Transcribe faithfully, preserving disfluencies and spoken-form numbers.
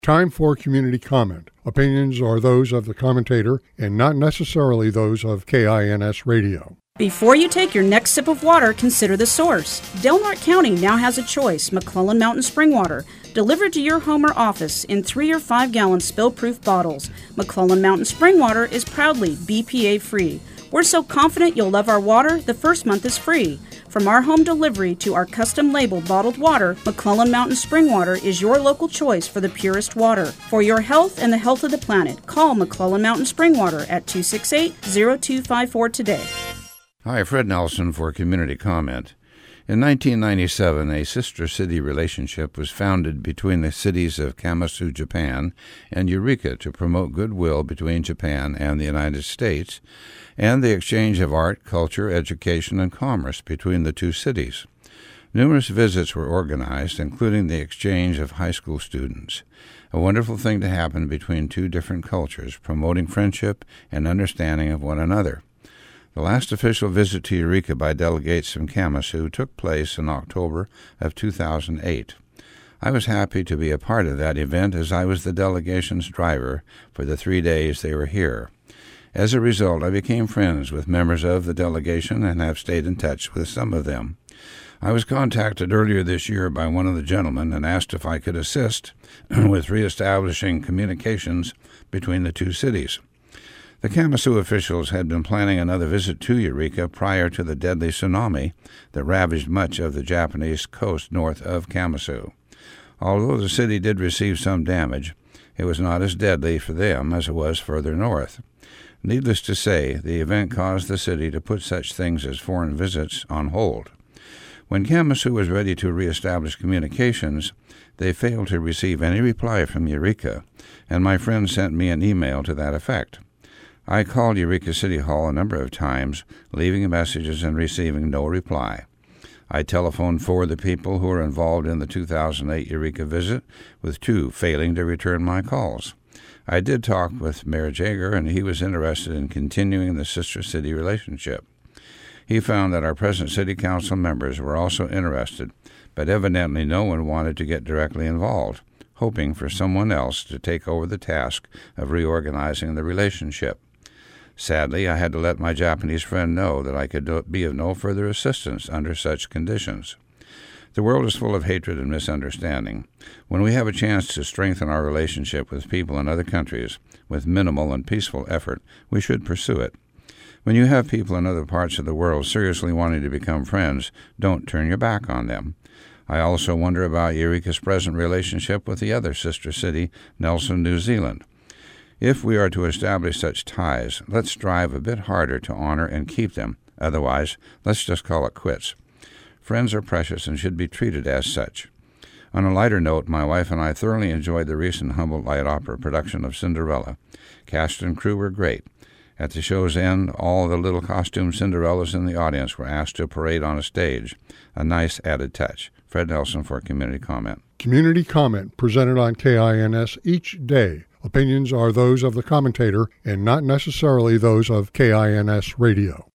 Time for community comment. Opinions are those of the commentator and not necessarily those of K I N S Radio. Before you take your next sip of water, consider the source. Del Norte County now has a choice, McClellan Mountain Spring Water, delivered to your home or office in three or five gallon spill-proof bottles. McClellan Mountain Spring Water is proudly B P A-free. We're so confident you'll love our water, the first month is free. From our home delivery to our custom-labeled bottled water, McClellan Mountain Spring Water is your local choice for the purest water. For your health and the health of the planet, call McClellan Mountain Spring Water at two six eight, zero two five four today. Hi, Fred Nelson for Community Comment. In nineteen ninety-seven, a sister-city relationship was founded between the cities of Kamuzu, Japan, and Eureka to promote goodwill between Japan and the United States, and the exchange of art, culture, education, and commerce between the two cities. Numerous visits were organized, including the exchange of high school students. A wonderful thing to happen between two different cultures, promoting friendship and understanding of one another. The last official visit to Eureka by delegates from Kamuzu took place in October of two thousand eight. I was happy to be a part of that event as I was the delegation's driver for the three days they were here. As a result, I became friends with members of the delegation and have stayed in touch with some of them. I was contacted earlier this year by one of the gentlemen and asked if I could assist with reestablishing communications between the two cities. The Kamuzu officials had been planning another visit to Eureka prior to the deadly tsunami that ravaged much of the Japanese coast north of Kamuzu. Although the city did receive some damage, it was not as deadly for them as it was further north. Needless to say, the event caused the city to put such things as foreign visits on hold. When Kamuzu was ready to reestablish communications, they failed to receive any reply from Eureka, and my friend sent me an email to that effect. I called Eureka City Hall a number of times, leaving messages and receiving no reply. I telephoned four of the people who were involved in the two thousand eight Eureka visit, with two failing to return my calls. I did talk with Mayor Jaeger, and he was interested in continuing the sister-city relationship. He found that our present city council members were also interested, but evidently no one wanted to get directly involved, hoping for someone else to take over the task of reorganizing the relationship. Sadly, I had to let my Japanese friend know that I could be of no further assistance under such conditions. The world is full of hatred and misunderstanding. When we have a chance to strengthen our relationship with people in other countries with minimal and peaceful effort, we should pursue it. When you have people in other parts of the world seriously wanting to become friends, don't turn your back on them. I also wonder about Eureka's present relationship with the other sister city, Nelson, New Zealand. If we are to establish such ties, let's strive a bit harder to honor and keep them. Otherwise, let's just call it quits. Friends are precious and should be treated as such. On a lighter note, my wife and I thoroughly enjoyed the recent Humboldt Light Opera production of Cinderella. Cast and crew were great. At the show's end, all the little costume Cinderellas in the audience were asked to parade on a stage. A nice added touch. Fred Nelson for Community Comment. Community comment presented on K I N S each day. Opinions are those of the commentator and not necessarily those of K I N S Radio.